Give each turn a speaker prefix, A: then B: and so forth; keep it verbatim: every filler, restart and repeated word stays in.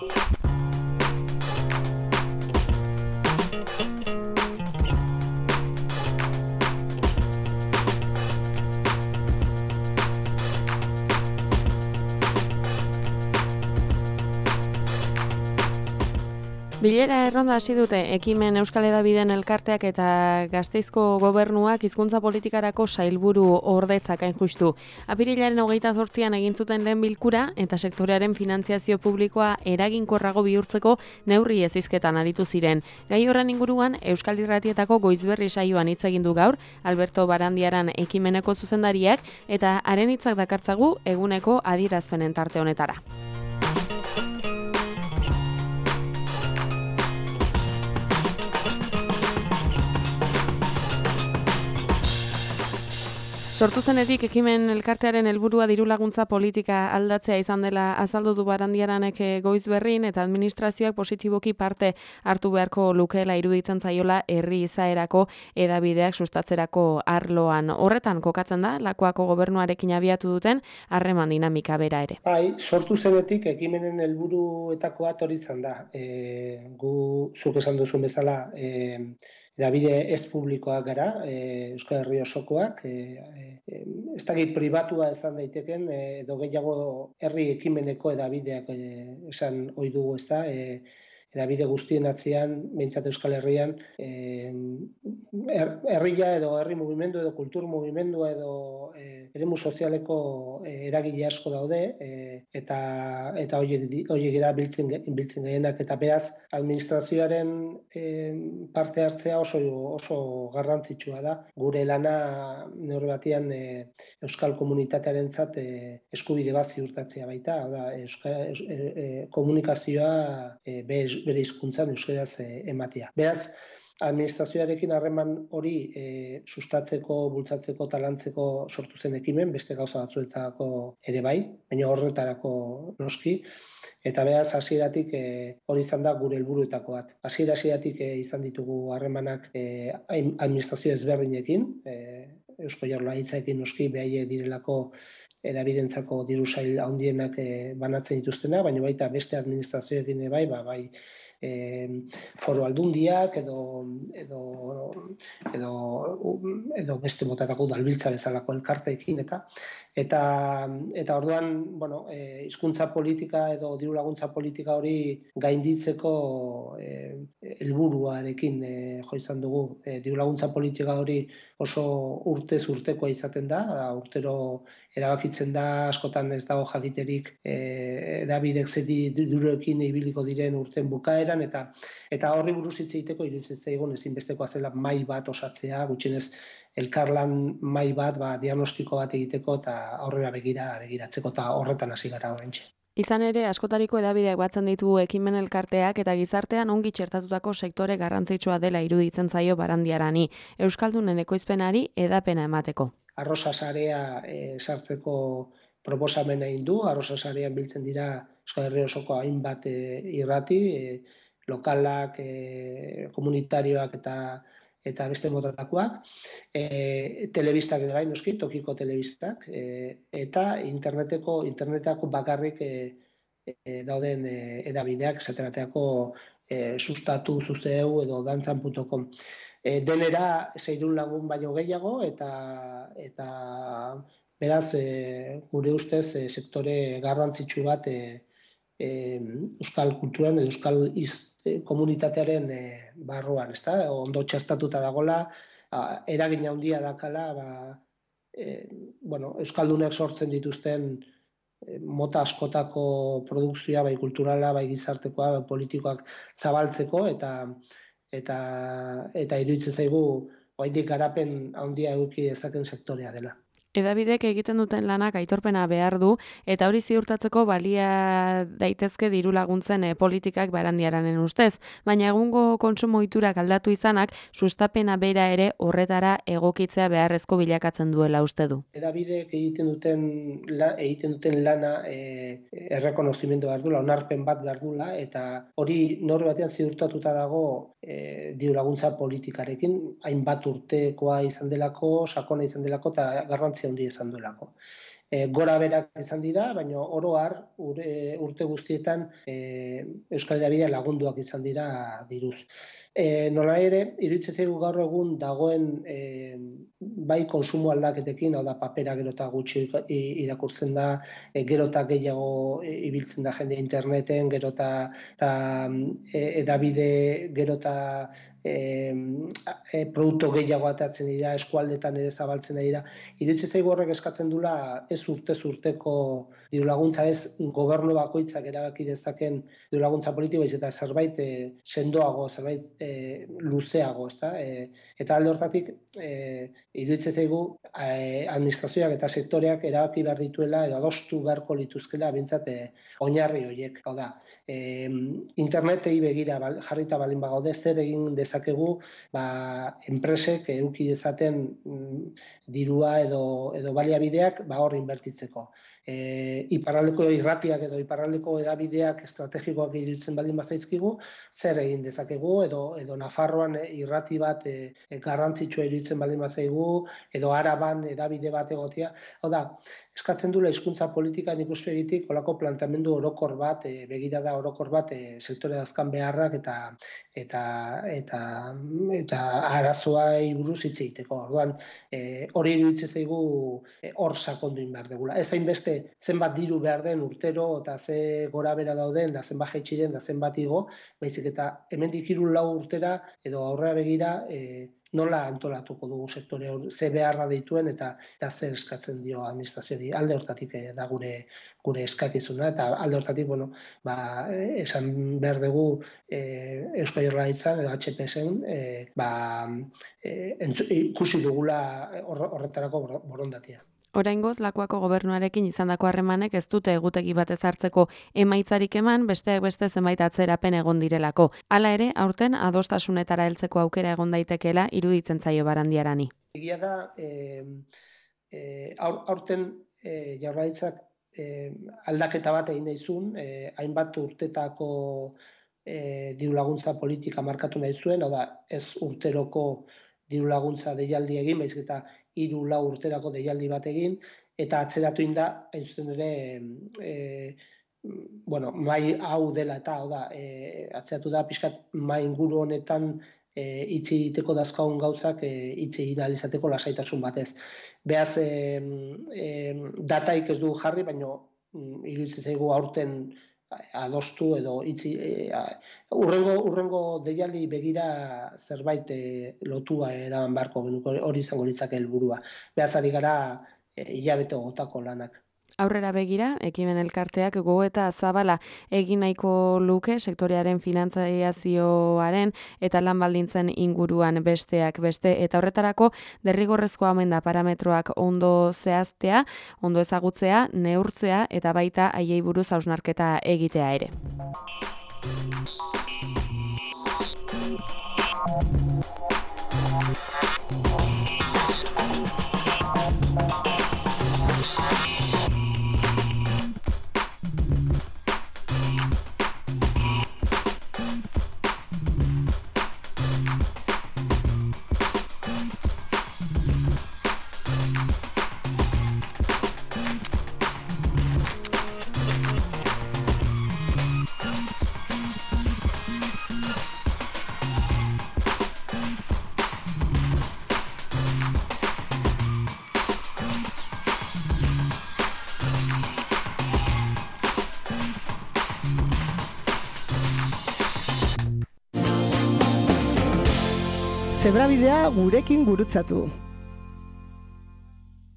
A: Bilera erronda hasi dute Ekimen Euskal Hedabideen elkarteak eta Gasteizko gobernuak hizkuntza politikarako sailburu ordetzak hain justu. Apirilaren hogeita zortzian egin zuten lehen bilkura eta sektorearen finantziazio publikoa eraginkorrago bihurtzeko neurri ezizketan aritu ziren. Gai horren inguruan Euskal Irratietako Goizberri saioan hitz egin du gaur Alberto Barandiaran Ekimeneko zuzendariak eta haren hitzak dakartzagu eguneko adierazpenen tarte honetara. Sortu zenetik Ekimen elkartearen helburua diru laguntza politika aldatzea izan dela azaldu du Barandiaranek Goizberrin eta administrazioak positiboki parte hartu beharko lukeela iruditzen zaiola herri izaerako hedabideak sustatzerako arloan. Horretan kokatzen da Lakuako gobernuarekin abiatu duten harreman dinamika bera ere.
B: Bai, sortu zenetik Ekimenen helburuetako bat hori izan da. E, gu zuk esan duzu bezala e, hedabide ez publikoak gara, e, Euskal Herri osokoak, e, e, ez dakit pribatua esan daiteken, e, edo gehiago herri ekimeneko hedabideak e, esan ohi dugu, ez da, e, hedabide guztien atzean, behintzat Euskal Herrian, e, er, herria edo herri mugimendu edo kultur mugimendu edo e, eremu sozialeko e, eragile asko daude, e, eta eta horiek dira biltzen biltzen gehienak, eta beraz administrazioaren e, parte hartzea oso oso garrantzitsua da. Gure lana neurri batean e, euskal komunitatearentzat e, eskubide bat ziurtatzea baita, da euskal e, e, komunikazioa e, bere hizkuntzan euskaraz e, ematea. Beraz, administrazioarekin harreman hori e, sustatzeko, bultzatzeko, talantzeko sortu zen ekimen, beste gauza batzuetarako ere bai, baina horretarako noski. Eta beraz, hasieratik e, hori izan da gure helburuetako bat. Hasiera hasieratik e, izan ditugu harremanak e, administrazio ezberdinekin, e, Eusko Jaurlaritzarekin noski behaiek direlako hedabidentzako diru sail handienak e, banatzen dituztenak, baina baita beste administrazioekin bai, ba, bai, E, foru aldundiak edo edo edo edo beste motatako udalbiltza bezalako elkarteekin eta eta eta orduan, bueno, eh hizkuntza politika edo diru laguntza politika hori gainditzeko eh helburuarekin eh, jo izan dugu. E, diru laguntza politika hori oso urtez urtekoa izaten da, urtero erabakitzen da, askotan ez dago jakiterik eh hedabidek ze diruekin ibiliko diren urten bukaera, eta eta horri buruz hitz egiteko iruditzen zaigun ezinbestekoa zela mahai bat osatzea, gutxienez elkarlan mahai bat, ba, diagnostiko bat egiteko eta aurrera begira begiratzeko, eta horretan hasi gara oraintxe.
A: Izan ere, askotariko hedabideak batzen ditu Ekimen elkarteak eta gizartean ongi txertatutako sektore garrantzitsua dela iruditzen zaio Barandiarani, euskaldunen ekoizpenari hedapena emateko.
B: Arrosa sarea e, sartzeko proposamena egin du, arrosa sarean biltzen dira Euskal Herri osoko hainbat e, irrati, e, lokalak, e, komunitarioak eta eta beste motatakoak, e, telebistak ere bai noski, tokiko telebistak, e, eta interneteko internetako bakarrik e, e, dauden e, hedabideak, esate baterako e, sustatu zuzeu edo dantzan puntu com. E, denera seiehun lagun baino gehiago, eta eta beraz e, gure ustez e, sektore garrantzitsu bat e, e, euskal kulturan edo euskal iz, e, komunitatearen e, barruan, ezta? Ondo txertatuta dagola, eragin handia dakala, ba, e, bueno, euskaldunek sortzen dituzten e, mota askotako produkzioa, bai kulturala, bai gizartekoa, bai politikoak zabaltzeko, eta eta eta iruditzen zaigu oraindik garapen handia eduki dezaken sektorea dela.
A: Hedabidek egiten duten lanak aitorpena behar du, eta hori ziurtatzeko balia daitezke diru laguntzen e, politikak Barandiaranen ustez, baina egungo kontsumo ohiturak aldatu izanak sustapena bera ere horretara egokitzea beharrezko bilakatzen duela uste du.
B: Hedabidek egiten duten la, egiten duten lana e, errekonozimendu behar dula, onarpen bat behar dula, eta hori norri batean ziurtatuta dago e, diru laguntza politikarekin, hainbat urtekoa izan delako, sakona izan delako, eta garrantzi handi izan duelako. e, gora berak izan dira, baina oro har ure, urte guztietan e, Euskal Hedabidea lagunduak izan dira diruz. E, nola ere, iruditzen zaigu gaur egun dagoen e, bai konsumo aldaketekin, hau da papera gero eta gutxi irakurtzen da, e, gero eta gehiago ibiltzen da jende interneten, gero eta edabide gero eta e, e, produktu gehiago atatzen dira, eskualdetan ere zabaltzen dira. Iruditzen zaigu horrek eskatzen dula ez urtez urteko diru laguntza, ez gobernu bakoitzak erabaki dezaken diru laguntza politiko, eta zerbait e, sendoago, zerbait e, luzeago, ezta? E, eta alde hortatik e, iruditzen zaigu e, administrazioak eta sektoreak erabaki behar dituela edo adostu beharko lituzkela bintzat e, oinarri horiek. Hau da, e, internetei begira bal, jarrita balin bagaude, zer egin dezakegu ba, enpresek eduki dezaten mm, dirua edo, edo baliabideak ba, hor inbertitzeko. E, iparraldeko irratiak edo iparraldeko edabideak estrategikoak iruditzen baldin bazaizkigu, zer egin dezakegu, edo, edo Nafarroan irrati bat e, e, garrantzitsua iruditzen baldin bazaigu, edo Araban edabide bat egotia. Hau da, eskatzen duela hizkuntza politikan ikuspegitik olako planteamendu orokor bat, e, begirada orokor bat, e, sektore azkan beharrak eta eta eta eta arazoai buruz hitz egiteko. Orduan, e, hori iruditzen zaigu hor e, sakondu behar dugula. Ez hainbeste zenbat diru behar den urtero eta ze gora bera dauden, da zenbat jaitxiren, da zenbat igo, baizik eta hemendik hiru lau urtera edo aurrera begira e, nola antolatuko dugu sektore hori, ze beharra dituen eta eta zer eskatzen dio administrazioari. Alde hortatik eh, da gure gure eskakizuna, eta alde hortatik, bueno, ba, esan behar dugu eh, Eusko Jaurlaritzan edo H P S-en eh, ba, eh, ikusi dugula horretarako borondatea.
A: Oraingoz, Lakuako gobernuarekin izandako harremanek ez dute egutegi bat ezartzeko emaitzarik eman, besteak beste zenbait atzerapen egon direlako. Hala ere, aurten adostasunetara heltzeko aukera egon daitekeela iruditzen zaio Barandiarani.
B: Egia da, e, e, aur, aurten e, Jaurlaritzak e, aldaketa bat egin daizun, e, hainbat urtetako e, diru laguntza politika markatu nahi zuen, oda ez urteroko diru laguntza deialdi egin, baizik eta hiru lau urterako deialdi bat egin, eta atzeratu inda, hain zuzen ere, e, bueno, mai hau dela eta, hau da, e, atzeratu da, pixkat mai inguru honetan e, itzi egiteko dazkaun gauzak e, itzi egin alizateko lasaitasun batez. Beaz, e, e, dataik ez du jarri, baina iruditzen zaigu aurten adostu edo itzi e, urrengo urrengo deialdi begira zerbait e, lotua eraman beharko genuko, hori izango litzake helburua. Beaz ari gara e, hilabete gotako lanak.
A: Aurrera begira, Ekimen Elkarteak gogoeta zabala egin nahiko luke sektorearen finantzazioaren eta lan baldintzen inguruan besteak beste, eta horretarako derrigorrezkoa omen da parametroak ondo zehaztea, ondo ezagutzea, neurtzea eta baita haiei buruz hausnarketa egitea ere.
C: Zebrabidea gurekin gurutzatu.